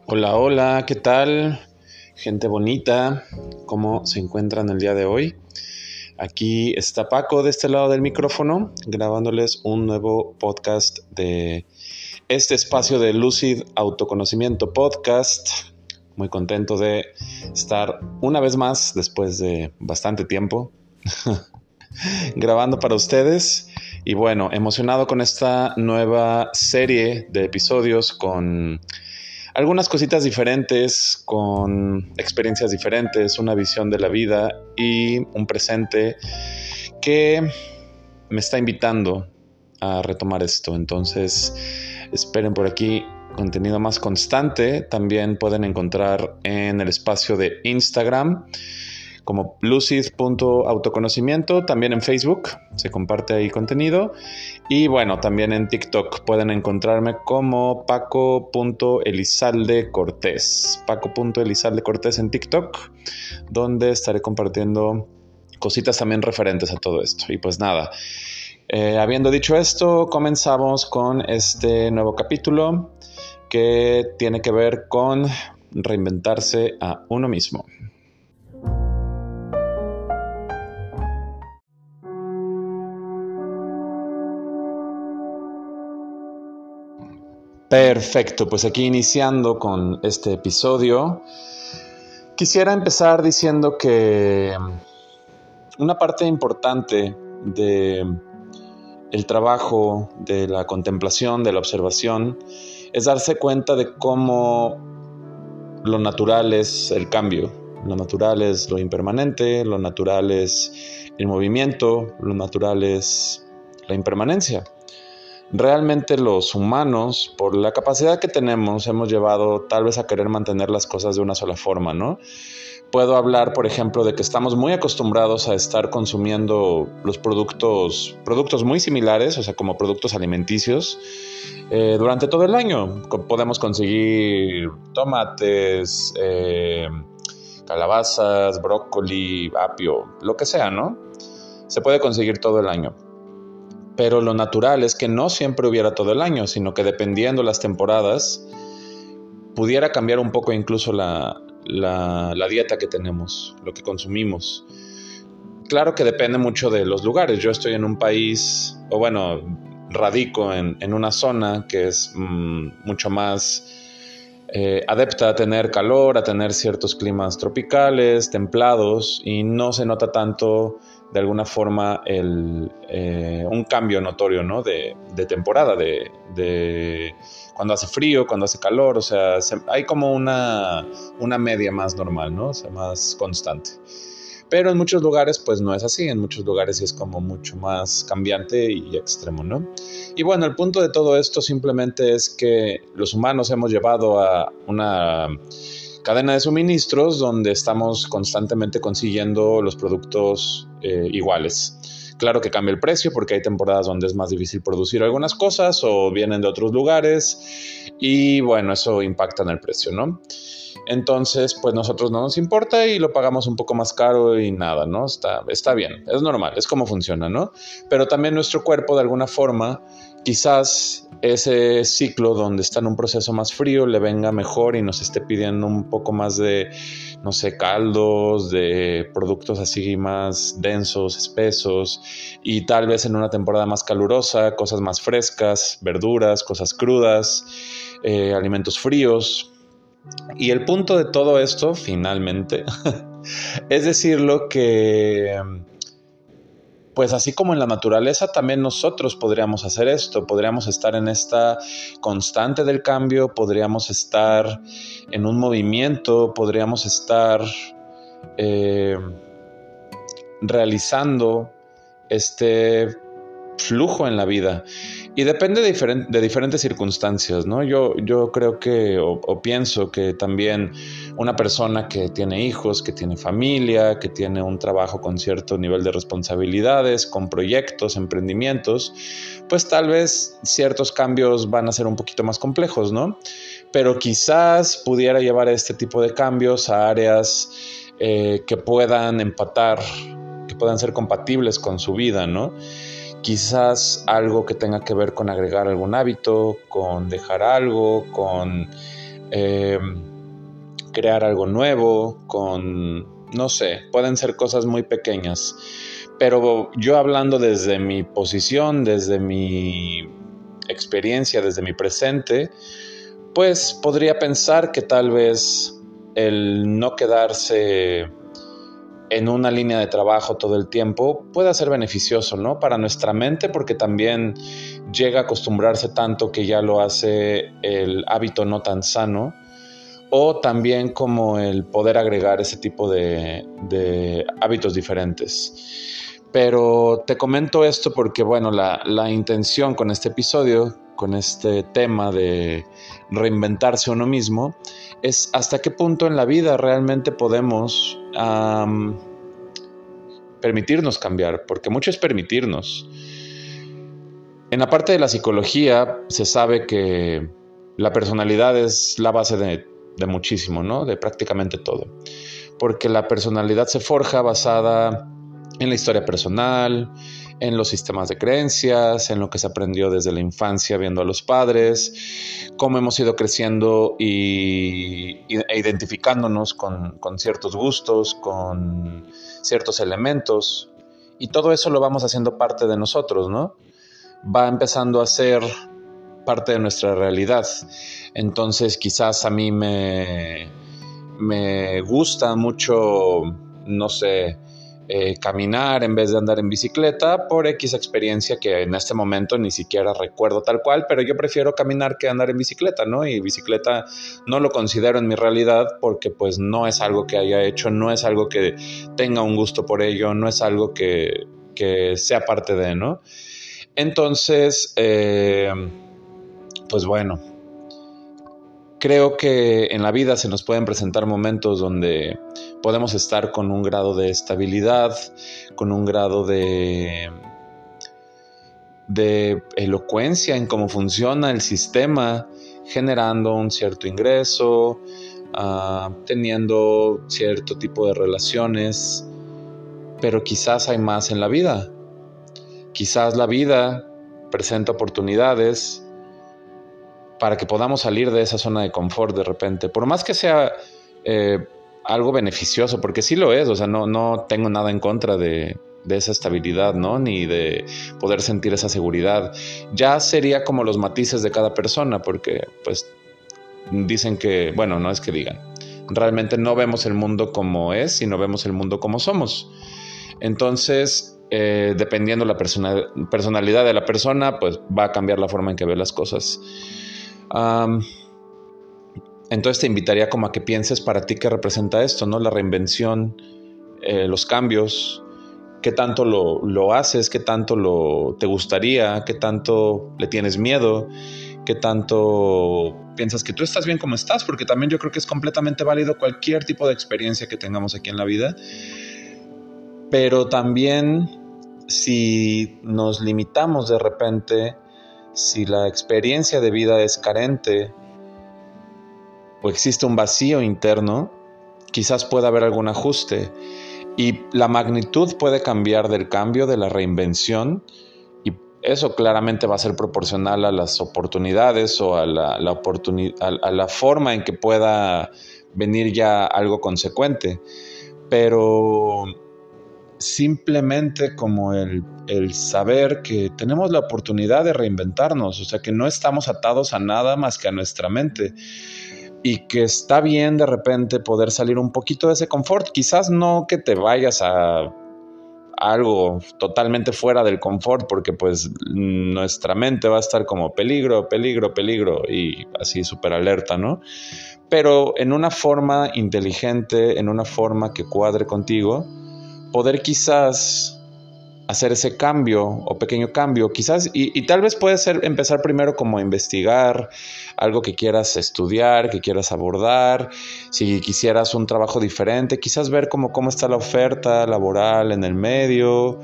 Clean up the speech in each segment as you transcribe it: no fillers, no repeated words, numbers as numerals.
Hola, hola, ¿qué tal? Gente bonita, ¿cómo se encuentran el día de hoy? Aquí está Paco de este lado del micrófono, grabándoles un nuevo podcast de este espacio de Lucid Autoconocimiento Podcast. Muy contento de estar una vez más, después de bastante tiempo, grabando para ustedes. Y bueno, emocionado con esta nueva serie de episodios con algunas cositas diferentes, con experiencias diferentes, una visión de la vida y un presente que me está invitando a retomar esto. Entonces, esperen por aquí contenido más constante. También pueden encontrar en el espacio de Instagram como lucid.autoconocimiento, también en Facebook se comparte ahí contenido. Y bueno, también en TikTok pueden encontrarme como paco.elizaldecortés. Paco.elizaldecortés en TikTok, donde estaré compartiendo cositas también referentes a todo esto. Y pues nada, habiendo dicho esto, comenzamos con este nuevo capítulo que tiene que ver con reinventarse a uno mismo. Perfecto, pues aquí iniciando con este episodio, quisiera empezar diciendo que una parte importante de el trabajo, de la contemplación, de la observación, es darse cuenta de cómo lo natural es el cambio, lo natural es lo impermanente, lo natural es el movimiento, lo natural es la impermanencia. Realmente los humanos, por la capacidad que tenemos, hemos llevado tal vez a querer mantener las cosas de una sola forma, ¿no? Puedo hablar, por ejemplo, de que estamos muy acostumbrados a estar consumiendo los productos muy similares, o sea, como productos alimenticios, durante todo el año. Podemos conseguir tomates, calabazas, brócoli, apio, lo que sea, ¿no? Se puede conseguir todo el año. Pero lo natural es que no siempre hubiera todo el año, sino que dependiendo las temporadas, pudiera cambiar un poco incluso la dieta que tenemos, lo que consumimos. Claro que depende mucho de los lugares. Yo estoy en un país, o bueno, radico en una zona que es mucho más adepta a tener calor, a tener ciertos climas tropicales, templados, y no se nota tanto de alguna forma un cambio notorio, ¿no? de temporada, de cuando hace frío, cuando hace calor, o sea, hay como una media más normal, ¿no? O sea, más constante. Pero en muchos lugares pues no es así, en muchos lugares sí es como mucho más cambiante y extremo, ¿no? Y bueno, el punto de todo esto simplemente es que los humanos hemos llevado a una cadena de suministros donde estamos constantemente consiguiendo los productos iguales. Claro que cambia el precio porque hay temporadas donde es más difícil producir algunas cosas o vienen de otros lugares y bueno, eso impacta en el precio, ¿no? Entonces, pues nosotros no nos importa y lo pagamos un poco más caro y nada, ¿no? Está bien, es normal, es como funciona, ¿no? Pero también nuestro cuerpo, de alguna forma, quizás ese ciclo donde está en un proceso más frío le venga mejor y nos esté pidiendo un poco más de, no sé, caldos, de productos así más densos, espesos, y tal vez en una temporada más calurosa, cosas más frescas, verduras, cosas crudas, alimentos fríos. Y el punto de todo esto, finalmente, es decirlo que, pues así como en la naturaleza, también nosotros podríamos hacer esto, podríamos estar en esta constante del cambio, podríamos estar en un movimiento, podríamos estar realizando este flujo en la vida. Y depende de diferentes circunstancias, ¿no? Yo creo que, o pienso que también una persona que tiene hijos, que tiene familia, que tiene un trabajo con cierto nivel de responsabilidades, con proyectos, emprendimientos, pues tal vez ciertos cambios van a ser un poquito más complejos, ¿no? Pero quizás pudiera llevar este tipo de cambios a áreas que puedan empatar, que puedan ser compatibles con su vida, ¿no? Quizás algo que tenga que ver con agregar algún hábito, con dejar algo, con eh, crear algo nuevo, no sé, pueden ser cosas muy pequeñas. Pero yo hablando desde mi posición, desde mi experiencia, desde mi presente, pues podría pensar que tal vez el no quedarse en una línea de trabajo todo el tiempo pueda ser beneficioso, ¿no? Para nuestra mente, porque también llega a acostumbrarse tanto que ya lo hace el hábito no tan sano, o también como el poder agregar ese tipo de hábitos diferentes. Pero te comento esto porque, bueno, la intención con este episodio, con este tema de reinventarse uno mismo, es hasta qué punto en la vida realmente podemos permitirnos cambiar, porque mucho es permitirnos. En la parte de la psicología se sabe que la personalidad es la base de muchísimo, ¿no? De prácticamente todo. Porque la personalidad se forja basada en la historia personal, en los sistemas de creencias, en lo que se aprendió desde la infancia viendo a los padres, cómo hemos ido creciendo e identificándonos con ciertos gustos, con ciertos elementos, y todo eso lo vamos haciendo parte de nosotros, ¿no? Va empezando a ser parte de nuestra realidad. Entonces quizás a mí me gusta mucho, no sé, caminar en vez de andar en bicicleta por X experiencia que en este momento ni siquiera recuerdo tal cual, pero yo prefiero caminar que andar en bicicleta, ¿no? Y bicicleta no lo considero en mi realidad porque pues no es algo que haya hecho, no es algo que tenga un gusto por ello, no es algo que sea parte de, ¿no? Entonces, pues bueno, creo que en la vida se nos pueden presentar momentos donde podemos estar con un grado de estabilidad, con un grado de elocuencia en cómo funciona el sistema, generando un cierto ingreso, teniendo cierto tipo de relaciones, pero quizás hay más en la vida. Quizás la vida presenta oportunidades para que podamos salir de esa zona de confort de repente, por más que sea algo beneficioso, porque sí lo es, o sea, no tengo nada en contra de esa estabilidad, ¿no? Ni de poder sentir esa seguridad. Ya sería como los matices de cada persona, porque pues dicen que, bueno, no es que digan, realmente no vemos el mundo como es, sino vemos el mundo como somos. Entonces, dependiendo la personalidad de la persona, pues va a cambiar la forma en que ve las cosas. Entonces te invitaría como a que pienses para ti qué representa esto, ¿no? La reinvención, los cambios, qué tanto lo haces, qué tanto te gustaría, qué tanto le tienes miedo, qué tanto piensas que tú estás bien como estás, porque también yo creo que es completamente válido cualquier tipo de experiencia que tengamos aquí en la vida. Pero también si nos limitamos de repente, si la experiencia de vida es carente o existe un vacío interno, quizás pueda haber algún ajuste y la magnitud puede cambiar del cambio, de la reinvención, y eso claramente va a ser proporcional a las oportunidades o a la forma en que pueda venir ya algo consecuente. Pero simplemente como el saber que tenemos la oportunidad de reinventarnos, o sea, que no estamos atados a nada más que a nuestra mente y que está bien de repente poder salir un poquito de ese confort, quizás no que te vayas a algo totalmente fuera del confort, porque pues nuestra mente va a estar como peligro, peligro, peligro y así súper alerta, ¿no? Pero en una forma inteligente, en una forma que cuadre contigo, poder quizás hacer ese cambio o pequeño cambio, quizás, y tal vez puede ser empezar primero como a investigar algo que quieras estudiar, que quieras abordar, si quisieras un trabajo diferente, quizás ver cómo está la oferta laboral en el medio,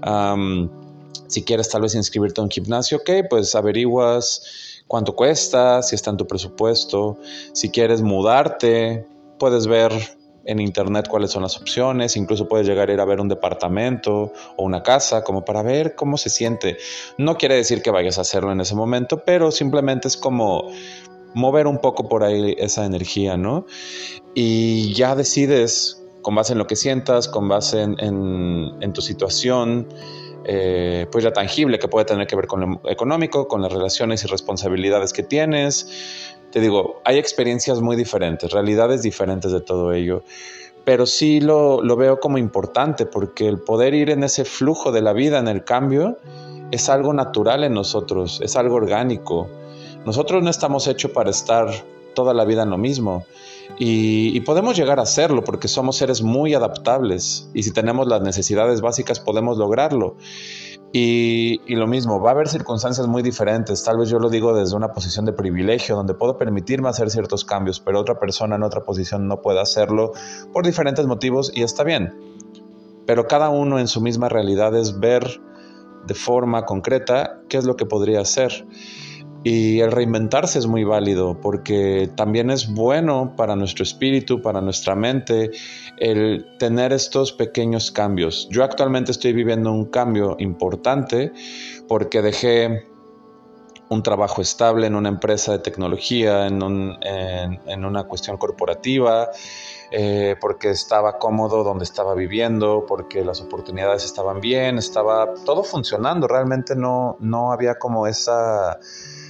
si quieres tal vez inscribirte a un gimnasio, ok, pues averiguas cuánto cuesta, si está en tu presupuesto, si quieres mudarte, puedes ver en internet cuáles son las opciones, incluso puedes llegar a ir a ver un departamento o una casa como para ver cómo se siente. No quiere decir que vayas a hacerlo en ese momento, pero simplemente es como mover un poco por ahí esa energía, ¿no? Y ya decides, con base en lo que sientas, con base en tu situación, pues ya tangible, que puede tener que ver con lo económico, con las relaciones y responsabilidades que tienes. Te digo, hay experiencias muy diferentes, realidades diferentes de todo ello, pero sí lo veo como importante, porque el poder ir en ese flujo de la vida, en el cambio, es algo natural en nosotros, es algo orgánico. Nosotros no estamos hechos para estar toda la vida en lo mismo. Y podemos llegar a hacerlo porque somos seres muy adaptables, y si tenemos las necesidades básicas podemos lograrlo. Y lo mismo, va a haber circunstancias muy diferentes. Tal vez yo lo digo desde una posición de privilegio, donde puedo permitirme hacer ciertos cambios, pero otra persona en otra posición no puede hacerlo por diferentes motivos, y está bien. Pero cada uno en su misma realidad es ver de forma concreta qué es lo que podría hacer. Y el reinventarse es muy válido, porque también es bueno para nuestro espíritu, para nuestra mente, el tener estos pequeños cambios. Yo actualmente estoy viviendo un cambio importante porque dejé un trabajo estable en una empresa de tecnología, en una cuestión corporativa, porque estaba cómodo donde estaba viviendo, porque las oportunidades estaban bien, estaba todo funcionando. Realmente no había como esa...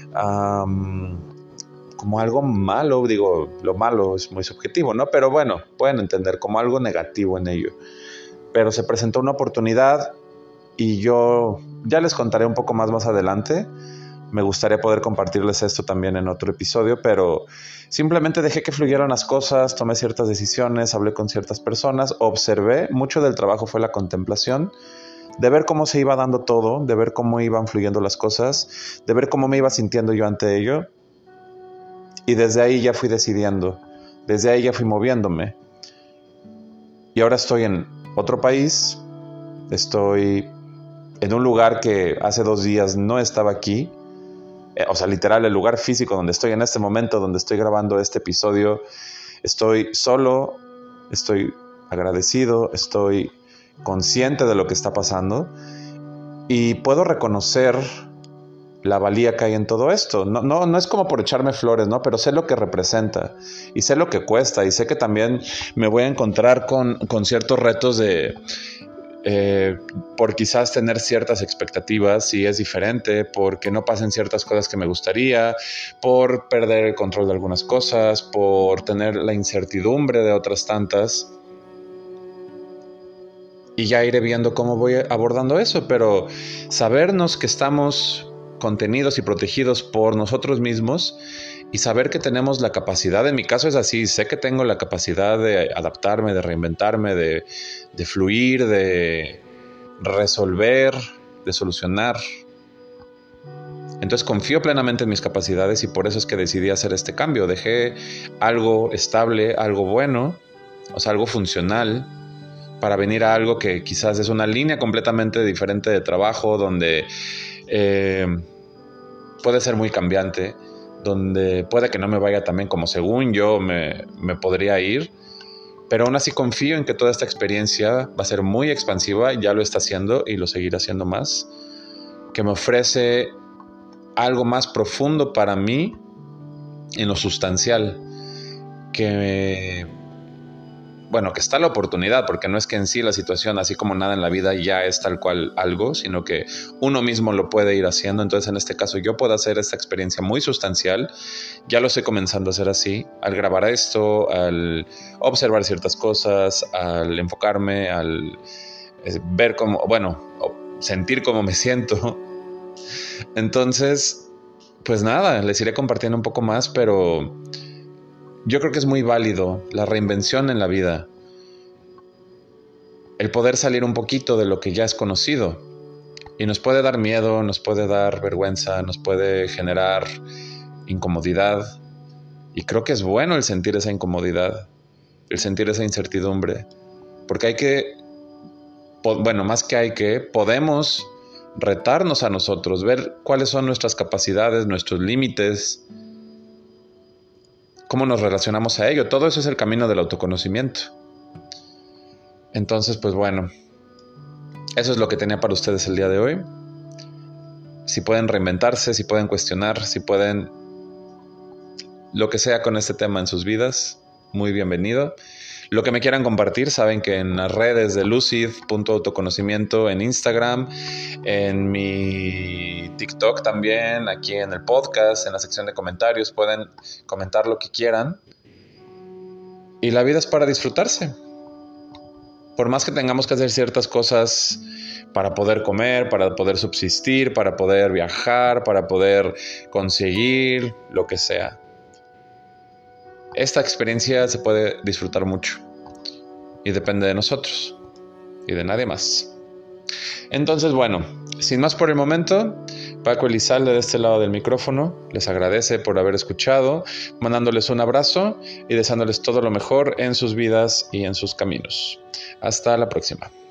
como algo malo. Digo, lo malo es muy subjetivo, ¿no? Pero bueno, pueden entender como algo negativo en ello. Pero se presentó una oportunidad y yo ya les contaré un poco más adelante. Me gustaría poder compartirles esto también en otro episodio, pero simplemente dejé que fluyeran las cosas, tomé ciertas decisiones, hablé con ciertas personas, observé. Mucho del trabajo fue la contemplación, de ver cómo se iba dando todo, de ver cómo iban fluyendo las cosas, de ver cómo me iba sintiendo yo ante ello. Y desde ahí ya fui decidiendo, desde ahí ya fui moviéndome. Y ahora estoy en otro país, estoy en un lugar que hace 2 días no estaba aquí. O sea, literal, el lugar físico donde estoy en este momento, donde estoy grabando este episodio. Estoy solo, estoy agradecido, estoy consciente de lo que está pasando y puedo reconocer la valía que hay en todo esto. No es como por echarme flores, ¿no? Pero sé lo que representa y sé lo que cuesta, y sé que también me voy a encontrar con ciertos retos de... por quizás tener ciertas expectativas si es diferente, porque no pasen ciertas cosas que me gustaría, por perder el control de algunas cosas, por tener la incertidumbre de otras tantas. Y ya iré viendo cómo voy abordando eso, pero sabernos que estamos contenidos y protegidos por nosotros mismos, y saber que tenemos la capacidad, en mi caso es así, sé que tengo la capacidad de adaptarme, de reinventarme, de fluir, de resolver, de solucionar. Entonces confío plenamente en mis capacidades, y por eso es que decidí hacer este cambio. Dejé algo estable, algo bueno, o sea, algo funcional, para venir a algo que quizás es una línea completamente diferente de trabajo, donde puede ser muy cambiante, donde puede que no me vaya tan bien como según yo me podría ir, pero aún así confío en que toda esta experiencia va a ser muy expansiva, ya lo está haciendo y lo seguirá haciendo más, que me ofrece algo más profundo para mí en lo sustancial, que está la oportunidad, porque no es que en sí la situación, así como nada en la vida, ya es tal cual algo, sino que uno mismo lo puede ir haciendo. Entonces, en este caso, yo puedo hacer esta experiencia muy sustancial. Ya lo estoy comenzando a hacer así, al grabar esto, al observar ciertas cosas, al enfocarme, al ver cómo, sentir cómo me siento. Entonces, pues nada, les iré compartiendo un poco más, pero yo creo que es muy válido la reinvención en la vida. El poder salir un poquito de lo que ya es conocido. Y nos puede dar miedo, nos puede dar vergüenza, nos puede generar incomodidad. Y creo que es bueno el sentir esa incomodidad, el sentir esa incertidumbre. Porque podemos retarnos a nosotros, ver cuáles son nuestras capacidades, nuestros límites, cómo nos relacionamos a ello. Todo eso es el camino del autoconocimiento. Entonces, pues bueno, eso es lo que tenía para ustedes el día de hoy. Si pueden reinventarse, si pueden cuestionar, si pueden lo que sea con este tema en sus vidas, muy bienvenido. Lo que me quieran compartir, saben que en las redes de lucid.autoconocimiento en Instagram, en mi TikTok también, aquí en el podcast, en la sección de comentarios, pueden comentar lo que quieran. Y la vida es para disfrutarse. Por más que tengamos que hacer ciertas cosas para poder comer, para poder subsistir, para poder viajar, para poder conseguir lo que sea. Esta experiencia se puede disfrutar mucho y depende de nosotros y de nadie más. Entonces, bueno, sin más por el momento, Paco Elizalde de este lado del micrófono les agradece por haber escuchado, mandándoles un abrazo y deseándoles todo lo mejor en sus vidas y en sus caminos. Hasta la próxima.